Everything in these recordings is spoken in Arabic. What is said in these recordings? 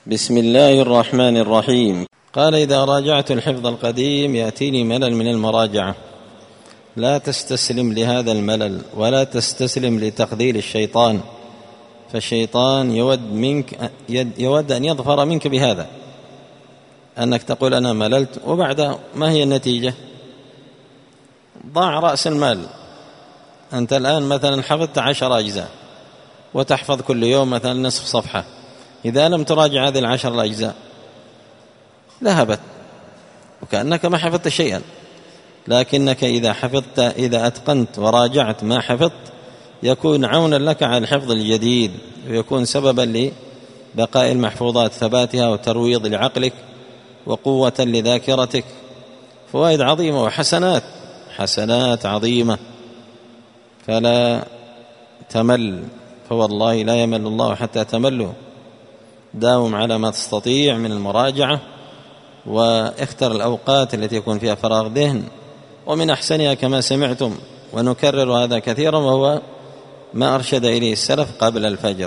بسم الله الرحمن الرحيم. قال: إذا راجعت الحفظ القديم يأتيني ملل من المراجعة، لا تستسلم لهذا الملل ولا تستسلم لتخذيل الشيطان، فالشيطان يود أن يظفر منك بهذا، أنك تقول أنا مللت، وبعد ما هي النتيجة؟ ضاع رأس المال. أنت الآن مثلا حفظت 10 أجزاء وتحفظ كل يوم مثلا نصف صفحة، إذا لم تراجع هذه 10 أجزاء ذهبت وكأنك ما حفظت شيئا. لكنك إذا حفظت، إذا أتقنت وراجعت ما حفظت، يكون عونا لك على الحفظ الجديد، ويكون سببا لبقاء المحفوظات، ثباتها وترويض لعقلك وقوة لذاكرتك. فوائد عظيمة وحسنات عظيمة، فلا تمل، فوالله لا يمل الله حتى تملوا. داوم على ما تستطيع من المراجعة، واختر الأوقات التي يكون فيها فراغ ذهن، ومن أحسنها كما سمعتم ونكرر هذا كثيرا، وهو ما أرشد إليه السلف قبل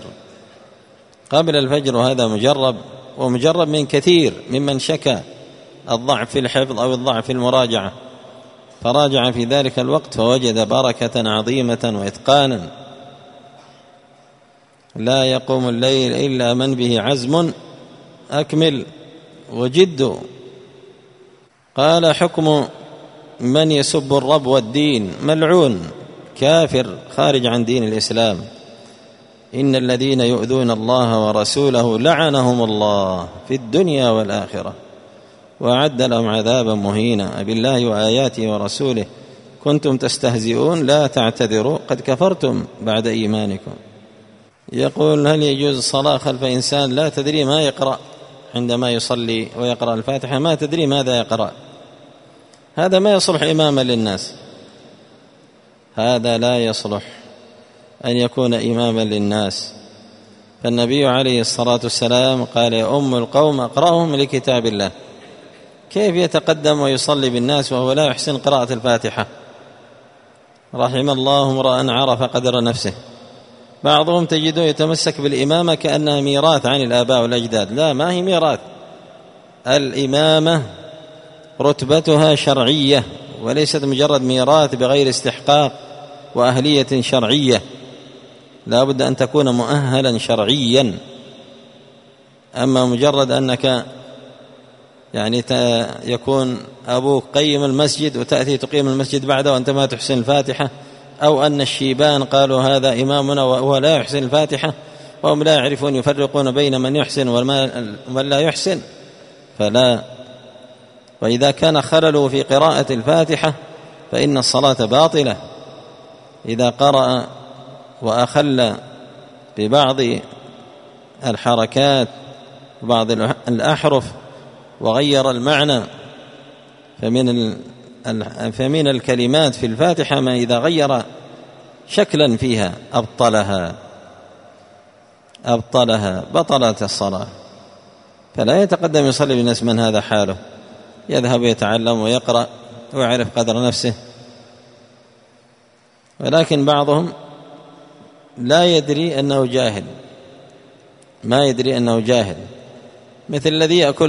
الفجر. وهذا مجرب من كثير ممن شكى الضعف في الحفظ أو الضعف في المراجعة، فراجع في ذلك الوقت فوجد بركة عظيمة وإتقانا. لا يقوم الليل إلا من به عزم أكمل وجد. قال: حكم من يسب الرب والدين، ملعون كافر خارج عن دين الإسلام. إن الذين يؤذون الله ورسوله لعنهم الله في الدنيا والآخرة وأعد لهم عذابا مهينا. أبالله وآياته ورسوله كنتم تستهزئون لا تعتذروا قد كفرتم بعد إيمانكم. يقول: هل يجوز الصلاة خلف إنسان لا تدري ما يقرأ عندما يصلي ويقرأ الفاتحة، ما تدري ماذا يقرأ؟ هذا ما يصلح إماما للناس، هذا لا يصلح أن يكون إماما للناس. فالنبي عليه الصلاة والسلام قال: يا أم القوم أقرأهم لكتاب الله. كيف يتقدم ويصلي بالناس وهو لا يحسن قراءة الفاتحة؟ رحم الله امرأ عرف قدر نفسه. بعضهم تجده يتمسك بالإمامة كأنها ميراث عن الآباء والأجداد. لا، ما هي ميراث. الإمامة رتبتها شرعية، وليست مجرد ميراث بغير استحقاق وأهلية شرعية. لا بد أن تكون مؤهلا شرعيا. أما مجرد أنك يكون أبوك قيم المسجد وتأتي تقيم المسجد بعده وأنت ما تحسن الفاتحة، أو أن الشيبان قالوا هذا إمامنا وهو لا يحسن الفاتحة، وهم لا يعرفون يفرقون بين من يحسن ومن لا يحسن، فلا. وإذا كان خلله في قراءة الفاتحة فإن الصلاة باطلة. إذا قرأ وأخل ببعض الحركات وبعض الأحرف وغير المعنى، فمن الكلمات في الفاتحة ما إذا غير شكلا فيها أبطلها بطلت الصلاة. فلا يتقدم يصلي بالناس من هذا حاله، يذهب يتعلم ويقرأ ويعرف قدر نفسه. ولكن بعضهم لا يدري أنه جاهل، ما يدري أنه جاهل، مثل الذي يأكل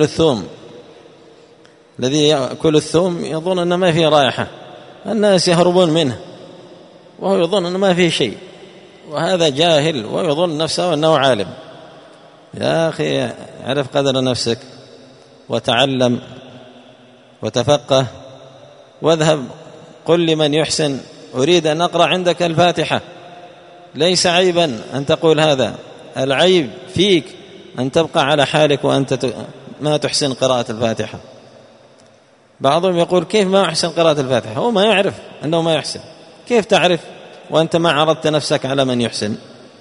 الثوم يظن أن ما فيه رائحة، الناس يهربون منه وهو يظن أنه ما فيه شيء، وهذا جاهل ويظن نفسه أنه عالم. يا أخي اعرف قدر نفسك وتعلم وتفقه، واذهب قل لمن يحسن أريد أن أقرأ عندك الفاتحة. ليس عيبا أن تقول هذا، العيب فيك أن تبقى على حالك وأنت ما تحسن قراءة الفاتحة. بعضهم يقول: كيف ما أحسن قراءة الفاتحة؟ هو ما يعرف أنه ما يحسن. كيف تعرف وأنت ما عرضت نفسك على من يحسن؟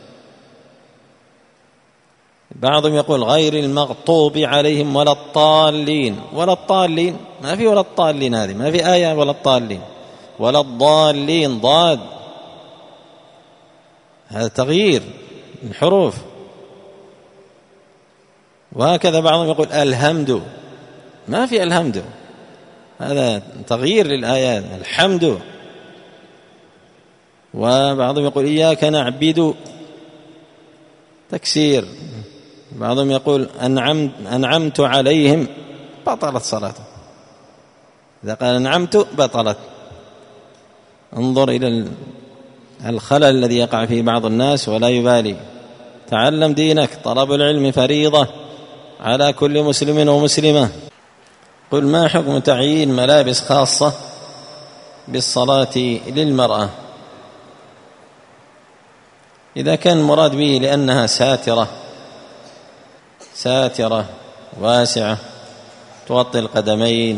بعضهم يقول: غير المغضوب عليهم ولا الضالين. ولا الضالين ما في، ولا الضالين هذه ما في آية، ولا الضالين ولا الضالين ضاد، هذا تغيير الحروف. وهكذا بعضهم يقول الحمد، ما في الحمد، هذا تغيير للآيات، الحمد. وبعضهم يقول إياك نعبد، تكسير بعضهم يقول أنعمت عليهم، بطلت صلاته. إذا قال أنعمت بطلت. انظر إلى الخلل الذي يقع فيه بعض الناس ولا يبالي. تعلم دينك، طلب العلم فريضة على كل مسلم ومسلمة. قل ما حكم تعيين ملابس خاصة بالصلاة للمرأة؟ إذا كان المراد به لأنها ساترة واسعة تغطي القدمين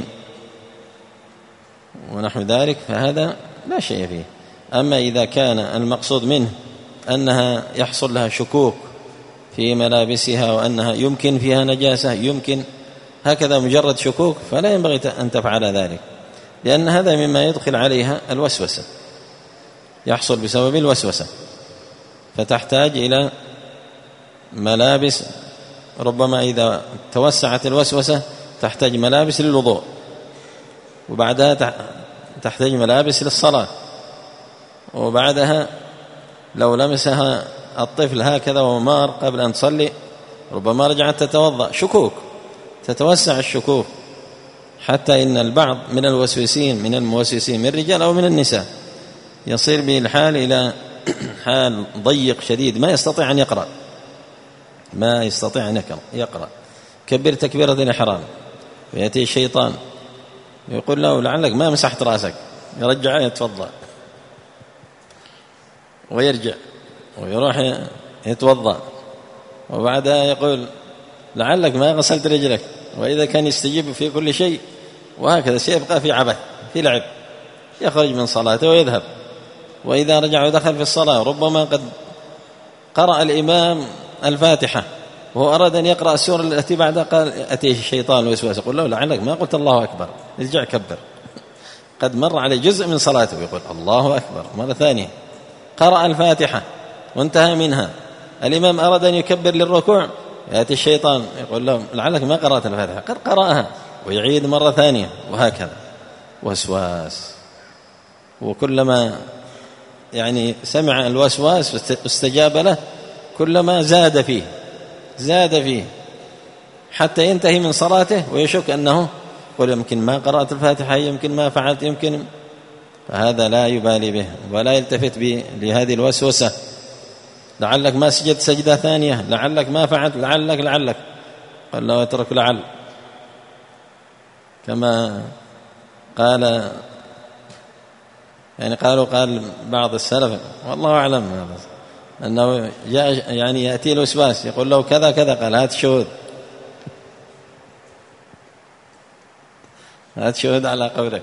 ونحو ذلك فهذا لا شيء فيه. أما إذا كان المقصود منه أنها يحصل لها شكوك في ملابسها وأنها يمكن فيها نجاسة، يمكن هكذا مجرد شكوك، فلا ينبغي أن تفعل ذلك، لأن هذا مما يدخل عليها الوسوسة، يحصل بسبب الوسوسة، فتحتاج إلى ملابس. ربما إذا توسعت الوسوسة تحتاج ملابس للوضوء، وبعدها تحتاج ملابس للصلاة، وبعدها لو لمسها الطفل هكذا ومار قبل أن تصلي ربما رجعت تتوضأ. شكوك، تتوسع الشكوك، حتى إن البعض من الموسوسين من الرجال أو من النساء يصير به الحال إلى حال ضيق شديد، ما يستطيع أن يقرأ. كبر تكبيرة الإحرام، ويأتي الشيطان يقول له لعلك ما مسحت رأسك، يرجع يتوضأ ويرجع ويروح يتوضأ، وبعدها يقول لعلك ما غسلت رجلك، وإذا كان يستجيب في كل شيء، وهكذا سيبقى في عبث، في لعب، يخرج من صلاته ويذهب. وإذا رجع ودخل في الصلاة ربما قد قرأ الإمام الفاتحة وهو أراد أن يقرأ السورة التي بعدها، قال أتيه الشيطان وسوسه، يقول له لعلك ما قلت الله أكبر، ارجع كبر. قد مر عليه جزء من صلاته يقول الله أكبر مرة ثانية، قرأ الفاتحة وانتهى منها، الإمام أراد أن يكبر للركوع، يأتي الشيطان يقول له لعلك ما قرأت الفاتحة، قد قرأها، ويعيد مرة ثانية، وهكذا وسواس. وكلما سمع الوسواس واستجاب له كلما زاد فيه حتى ينتهي من صلاته ويشك أنه قل يمكن ما قرأت الفاتحة، يمكن ما فعلت، يمكن، فهذا لا يبالي به ولا يلتفت لهذه الوسوسة. لعلك ما سجدت سجدة ثانية، لعلك ما فعلت، لعلك قال له اترك لعل، كما قال قال بعض السلف والله أعلم أنه يأتي الوسواس يقول له كذا كذا، قال هات شهود على قولك.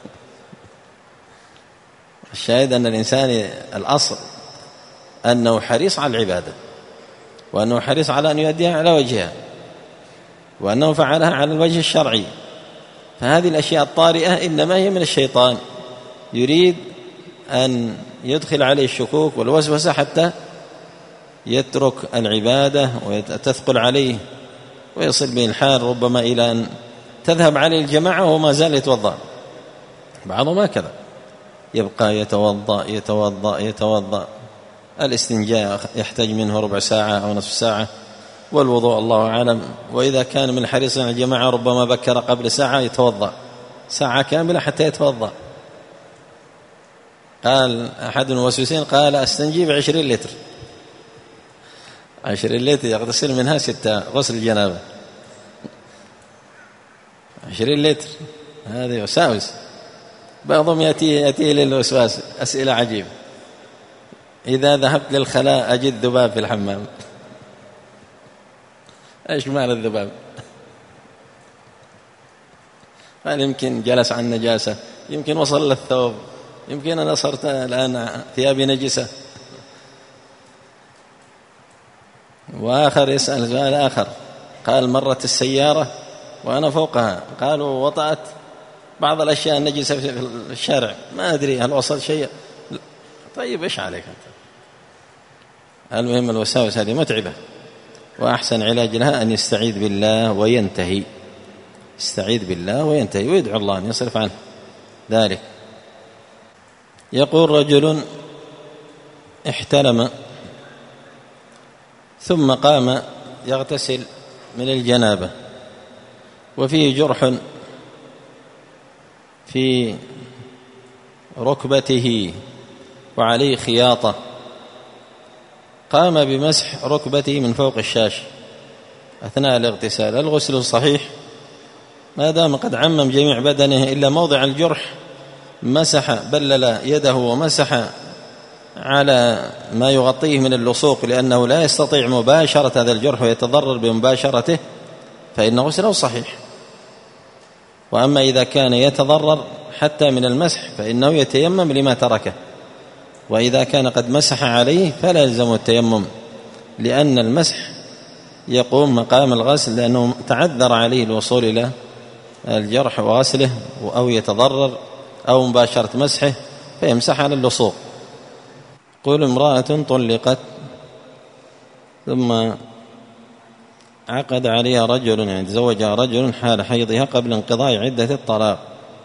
الشاهد أن الإنسان الأصل أنه حريص على العبادة، وأنه حريص على أن يؤديها على وجهها، وأنه فعلها على الوجه الشرعي. فهذه الأشياء الطارئة إنما هي من الشيطان، يريد أن يدخل عليه الشكوك والوسوسة حتى يترك العبادة وتثقل عليه ويصل به الحال ربما إلى أن تذهب عليه الجماعة وهو ما زال يتوضأ. بعضهم هكذا يبقى يتوضأ. الاستنجاء يحتاج منه ربع ساعة أو نصف ساعة، والوضوء الله أعلم. وإذا كان من حريص على الجماعة ربما بكر قبل ساعة يتوضأ ساعة كاملة حتى يتوضأ. قال أحد الموسوسين قال أستنجي ب20 لتر، 20 لتر يغتسل منها 6 غسل الجنابة، 20 لتر، هذه وساوس. بعضهم يأتي للوسواس أسئلة عجيبة، إذا ذهبت للخلاء أجد ذباب في الحمام. إيش معنى الذباب؟ قال يمكن جلس عن نجاسة، يمكن وصل للثوب، يمكن أنا صرت الآن ثيابي نجسة. وآخر يسأل سؤال آخر، قال مرت السيارة وأنا فوقها، قالوا وطأت بعض الأشياء النجسة في الشارع، ما أدري هل وصل شيء. طيب إيش عليك أنت؟ المهم الوساوس هذه متعبة، وأحسن علاج لها أن يستعيذ بالله وينتهي، ويدعو الله أن يصرف عنه ذلك. يقول رجل احتلم ثم قام يغتسل من الجنابة وفيه جرح في ركبته وعليه خياطة، قام بمسح ركبته من فوق الشاش أثناء الاغتسال، الغسل الصحيح ما دام قد عمم جميع بدنه إلا موضع الجرح، مسح بلل يده ومسح على ما يغطيه من اللصوق لأنه لا يستطيع مباشرة هذا الجرح ويتضرر بمباشرته، فإن غسله صحيح. وأما إذا كان يتضرر حتى من المسح فإنه يتيمم لما تركه، وإذا كان قد مسح عليه فلا يلزم التيمم، لأن المسح يقوم مقام الغسل لأنه تعذر عليه الوصول إلى الجرح وغسله، أو يتضرر أو مباشرة مسحه فيمسح على اللصوق. قل امرأة طلقت ثم عقد عليها رجل، يعني تزوجها رجل حال حيضها قبل انقضاء عدة الطلاق،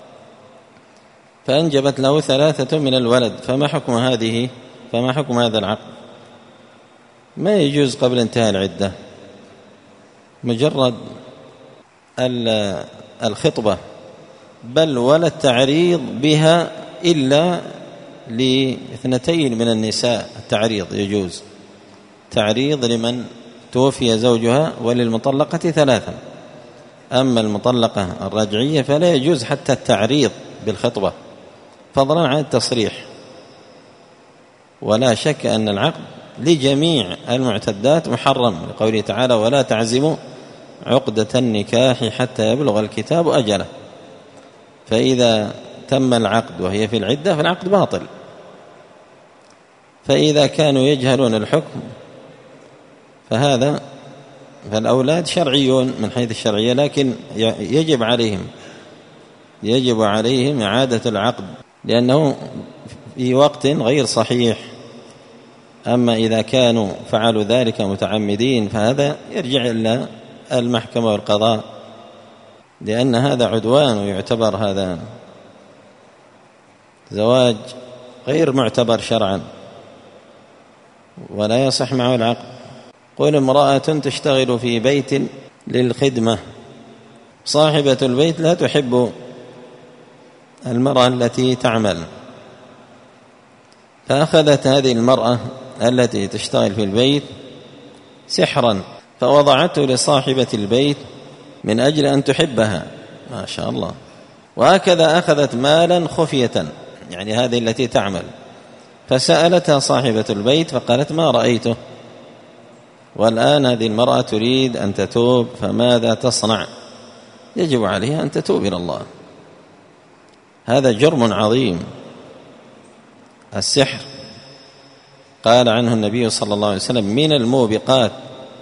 فأنجبت له 3 من الولد، فما حكم هذا العقد؟ ما يجوز قبل انتهاء العدة، مجرد الخطبة، بل ولا التعريض بها إلا ل2 من النساء. التعريض يجوز، تعريض لمن توفي زوجها، وللمطلقة 3. أما المطلقة الرجعية فلا يجوز حتى التعريض بالخطبة، فضلا عن التصريح. ولا شك أن العقد لجميع المعتدات محرم، لقوله تعالى ولا تعزموا عقدة النكاح حتى يبلغ الكتاب أجله. فإذا تم العقد وهي في العدة فالعقد باطل. فإذا كانوا يجهلون الحكم فالأولاد شرعيون من حيث الشرعية، لكن يجب عليهم إعادة العقد لأنه في وقت غير صحيح. أما إذا كانوا فعلوا ذلك متعمدين فهذا يرجع إلى المحكمة والقضاء، لأن هذا عدوان، ويعتبر هذا زواج غير معتبر شرعا ولا يصح معه العقد. قل امرأة تشتغل في بيت للخدمة، صاحبة البيت لا تحب المرأة التي تعمل، فأخذت هذه المرأة التي تشتغل في البيت سحرا فوضعته لصاحبة البيت من أجل أن تحبها، ما شاء الله. وهكذا أخذت مالا خفية، يعني هذه التي تعمل، فسألتها صاحبة البيت فقالت ما رأيته، والآن هذه المرأة تريد أن تتوب، فماذا تصنع؟ يجب عليها أن تتوب إلى الله، هذا جرم عظيم. السحر قال عنه النبي صلى الله عليه وسلم من الموبقات،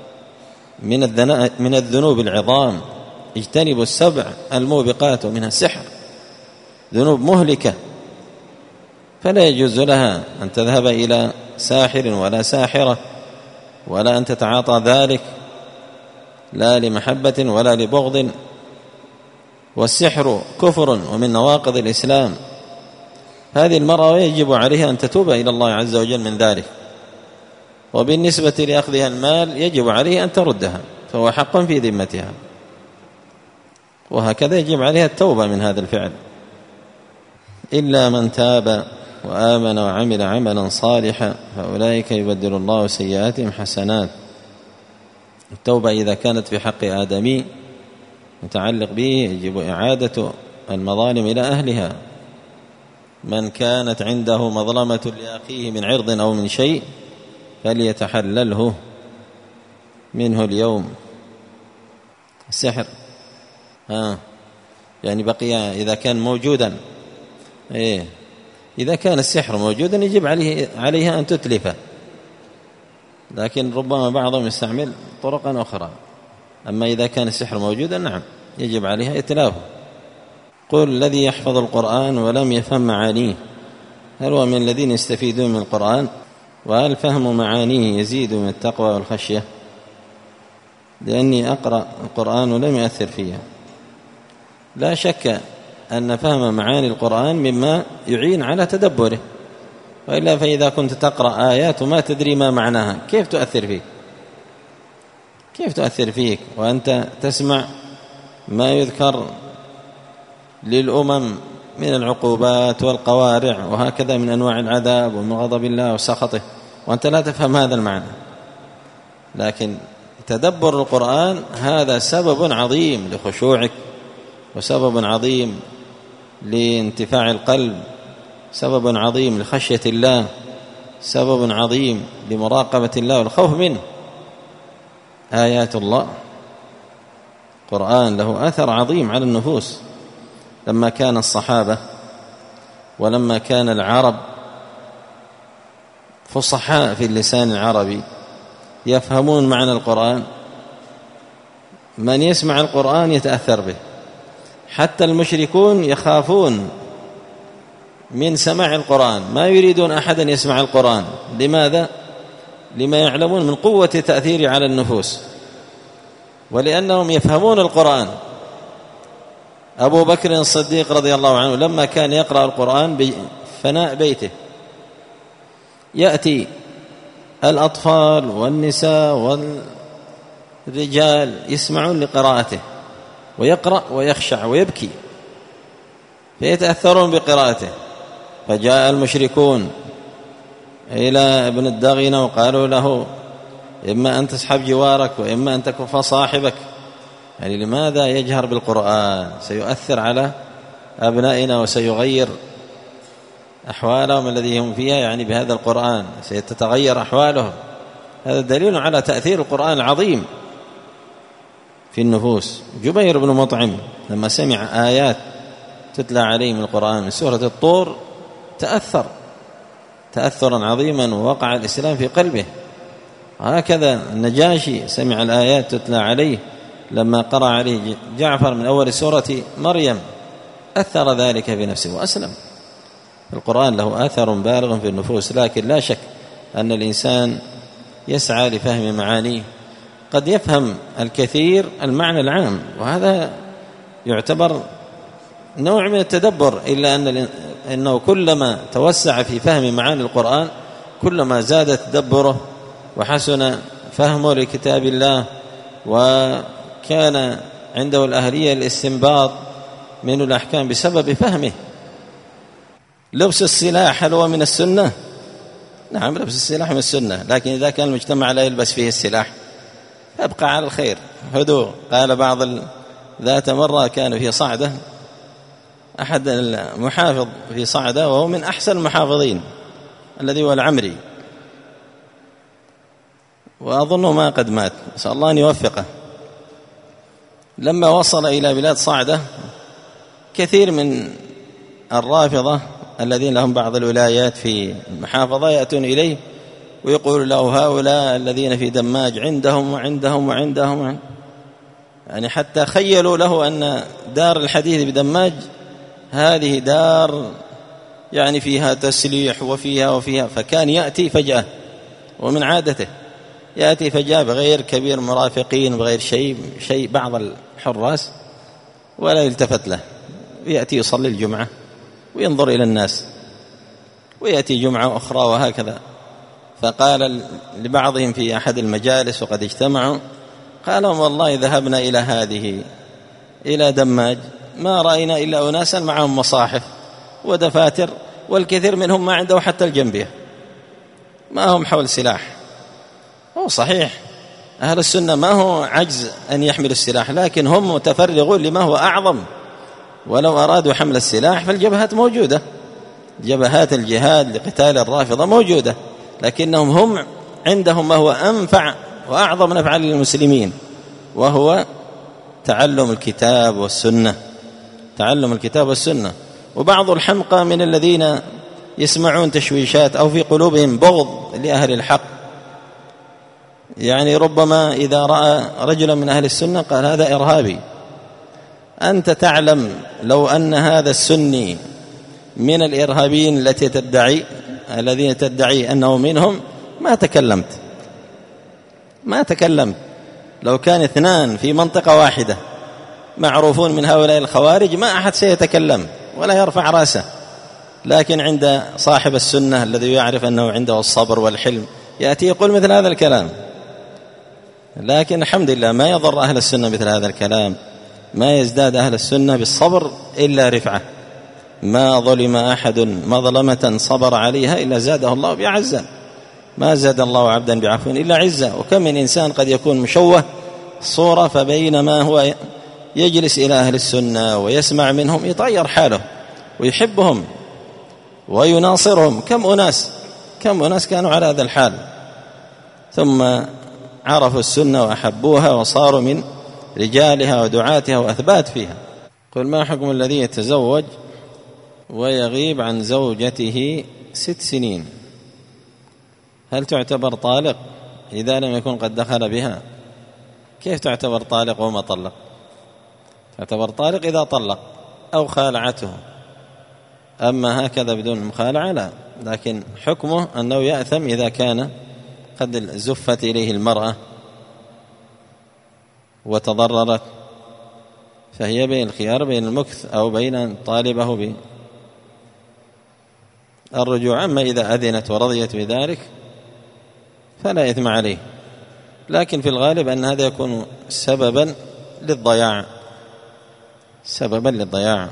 من الذنوب العظام، اجتنبوا 7 الموبقات ومنها السحر، ذنوب مهلكة، فلا يجوز لها أن تذهب إلى ساحر ولا ساحرة، ولا أن تتعاطى ذلك، لا لمحبة ولا لبغض. والسحر كفر ومن نواقض الإسلام. هذه المرأة يجب عليها أن تتوب إلى الله عز وجل من ذلك. وبالنسبة لأخذها المال يجب عليها أن تردها، فهو حق في ذمتها، وهكذا يجب عليها التوبة من هذا الفعل، إلا من تاب وآمن وعمل عملا صالحا فأولئك يبدل الله سيئاتهم حسنات. التوبة إذا كانت في حق آدمي متعلق به يجب إعادة المظالم إلى أهلها. من كانت عنده مظلمة لأخيه من عرض أو من شيء فليتحلله منه اليوم. السحر يعني بقي إذا كان موجودا، إذا كان السحر موجودا يجب عليها أن تتلفه، لكن ربما بعضهم يستعمل طرقا أخرى. أما إذا كان السحر موجودا نعم يجب عليها إتلافه. قل الذي يحفظ القرآن ولم يفهم معانيه هل هو من الذين يستفيدون من القرآن؟ وهل فهم معانيه يزيد من التقوى والخشية؟ لأني أقرأ القرآن ولم يؤثر فيها. لا شك أن فهم معاني القرآن مما يعين على تدبره، وإلا فإذا كنت تقرأ آيات وما تدري ما معناها كيف تؤثر فيك؟ كيف تؤثر فيك وأنت تسمع ما يذكر للأمم من العقوبات والقوارع وهكذا من أنواع العذاب ومن غضب الله وسخطه، وأنت لا تفهم هذا المعنى؟ لكن تدبر القرآن هذا سبب عظيم لخشوعك، وسبب عظيم لانتفاع القلب، سبب عظيم لخشية الله، سبب عظيم لمراقبة الله والخوف منه. آيات الله، القرآن له أثر عظيم على النفوس. لما كان الصحابة ولما كان العرب فصحاء في اللسان العربي يفهمون معنى القرآن، من يسمع القرآن يتأثر به. حتى المشركون يخافون من سماع القرآن، ما يريدون أحدا يسمع القرآن. لماذا؟ لما يعلمون من قوة تأثيره على النفوس، ولأنهم يفهمون القرآن. أبو بكر الصديق رضي الله عنه لما كان يقرأ القرآن بفناء بيته، يأتي الأطفال والنساء والرجال يسمعون لقراءته، ويقرأ ويخشع ويبكي فيتأثرون بقراءته. فجاء المشركون إلى ابن الدغنة وقالوا له: إما أن تسحب جوارك وإما أن تكف صاحبك. يعني لماذا يجهر بالقرآن؟ سيؤثر على أبنائنا وسيغير أحوالهم الذي هم فيها، يعني بهذا القرآن ستتغير أحوالهم. هذا دليل على تأثير القرآن العظيم في النفوس. جبير بن مطعم لما سمع آيات تتلى عليه من القرآن من سورة الطور تأثر تأثرا عظيما، ووقع الإسلام في قلبه. هكذا النجاشي سمع الآيات تتلى عليه لما قرأ عليه جعفر من أول سورة مريم، أثر ذلك في نفسه وأسلم. القرآن له آثر بالغ في النفوس، لكن لا شك أن الإنسان يسعى لفهم معانيه. قد يفهم الكثير المعنى العام، وهذا يعتبر نوع من التدبر، إلا أنه كلما توسع في فهم معاني القرآن كلما زاد تدبره وحسن فهمه لكتاب الله، وكان عنده الأهلية للاستنباط من الأحكام بسبب فهمه. لبس السلاح هل هو من السنة؟ نعم، لبس السلاح من السنة، لكن إذا كان المجتمع لا يلبس فيه السلاح أبقى على الخير هدوء. قال بعض ذات مرة كان في صعدة أحد المحافظ في صعدة، وهو من أحسن المحافظين الذي هو العمري، وأظنه ما قد مات، نسأل الله أن يوفقه. لما وصل إلى بلاد صعدة كثير من الرافضة الذين لهم بعض الولايات في المحافظة يأتون إليه ويقول له: هؤلاء الذين في دماج عندهم وعندهم وعندهم، يعني حتى خيلوا له أن دار الحديث بدماج هذه دار يعني فيها تسليح وفيها. فكان يأتي فجأة، ومن عادته يأتي فجأة بغير كبير مرافقين بغير شيء بعض الحراس، ولا يلتفت له، ويأتي يصلي الجمعة وينظر إلى الناس، ويأتي جمعة أخرى وهكذا. فقال لبعضهم في أحد المجالس وقد اجتمعوا، قالوا: والله ذهبنا إلى دماج ما رأينا إلا أناسا معهم مصاحف ودفاتر، والكثير منهم ما عنده حتى الجنبية، ما هم حول سلاح. هو صحيح أهل السنة ما هو عجز أن يحملوا السلاح، لكن هم متفرغون لما هو أعظم. ولو أرادوا حمل السلاح فالجبهات موجودة، جبهات الجهاد لقتال الرافضة موجودة، لكنهم هم عندهم ما هو أنفع وأعظم نفعا للمسلمين، وهو تعلم الكتاب والسنة. وبعض الحمقى من الذين يسمعون تشويشات أو في قلوبهم بغض لأهل الحق، يعني ربما إذا رأى رجلا من أهل السنة قال: هذا إرهابي. أنت تعلم لو أن هذا السني من الإرهابيين الذين تدعي أنه منهم ما تكلمت. لو كان 2 في منطقة واحدة معروفون من هؤلاء الخوارج ما أحد سيتكلم ولا يرفع رأسه، لكن عند صاحب السنة الذي يعرف أنه عنده الصبر والحلم يأتي يقول مثل هذا الكلام. لكن الحمد لله ما يضر أهل السنة مثل هذا الكلام، ما يزداد أهل السنة بالصبر إلا رفعة، ما ظلم أحد مظلمة صبر عليها إلا زاده الله بعزة، ما زاد الله عبدا بعفو إلا عزة. وكم من إنسان قد يكون مشوه صورة، فبينما هو يجلس إلى أهل السنة ويسمع منهم يتغير حاله ويحبهم ويناصرهم. كم أناس كانوا على هذا الحال ثم عرفوا السنة وأحبوها وصاروا من رجالها ودعاتها وأثبات فيها. قل ما حكم الذي يتزوج ويغيب عن زوجته 6 سنين؟ هل تعتبر طالق إذا لم يكن قد دخل بها؟ كيف تعتبر طالق وما طلق؟ تعتبر طالق إذا طلق أو خالعته، أما هكذا بدون مخالعة لا. لكن حكمه أنه يأثم إذا كان قد زفت إليه المرأة وتضررت، فهي بين الخيار بين المكث أو بين طالبه بالرجوع. أما إذا أذنت ورضيت بذلك فلا إثم عليه، لكن في الغالب أن هذا يكون سببا للضياع.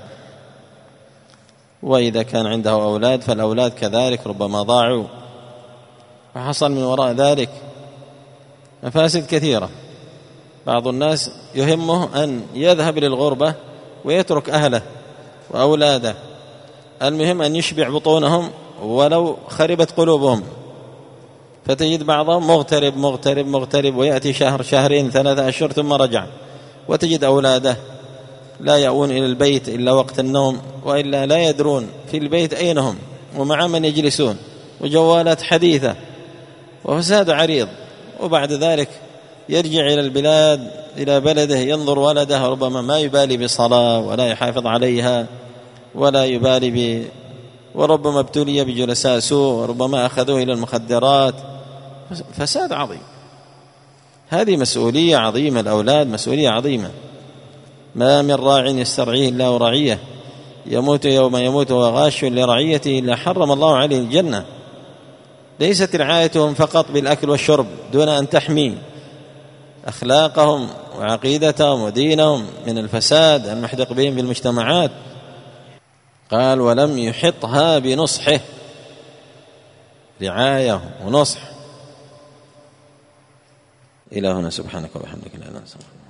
وإذا كان عنده أولاد فالأولاد كذلك ربما ضاعوا، وحصل من وراء ذلك مفاسد كثيرة. بعض الناس يهمه أن يذهب للغربة ويترك أهله وأولاده، المهم أن يشبع بطونهم ولو خربت قلوبهم، فتجد بعضهم مغترب ويأتي شهر 2 3 أشهر ثم رجع، وتجد أولاده لا يأوون إلى البيت إلا وقت النوم، وإلا لا يدرون في البيت أين هم ومع من يجلسون، وجوالات حديثة وفساد عريض. وبعد ذلك يرجع إلى بلده ينظر ولده ربما ما يبالي بصلاة ولا يحافظ عليها ولا يبالي وربما ابتلي بجلساء سوء وربما أخذوه إلى المخدرات. فساد عظيم. هذه مسؤولية عظيمة، الأولاد مسؤولية عظيمة. ما من راع يسترعيه الله رعية يموت يوم يموت وغاش لرعيته إلا حرم الله عليه الجنة. ليست رعايتهم فقط بالأكل والشرب دون أن تحمي أخلاقهم وعقيدتهم ودينهم من الفساد المحدق بهم في المجتمعات. قال ولم يحطها بنصحه، رعاية ونصح. إلى هنا، سبحانك وبحمدك لا إله إلا أنت.